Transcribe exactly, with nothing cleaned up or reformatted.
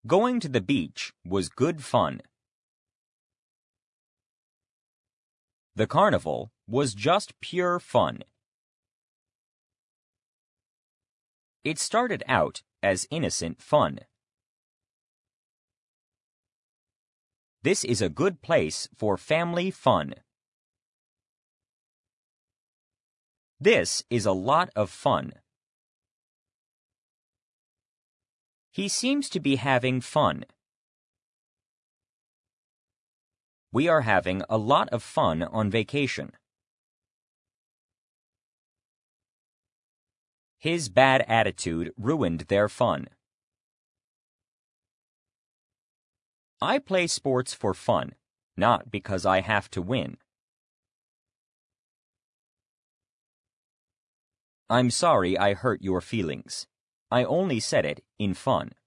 Going to the beach was good fun. The carnival was just pure fun. It started out as innocent fun. This is a good place for family fun. This is a lot of fun. He seems to be having fun. We are having a lot of fun on vacation. His bad attitude ruined their fun. I play sports for fun, not because I have to win. I'm sorry I hurt your feelings. I only said it in fun.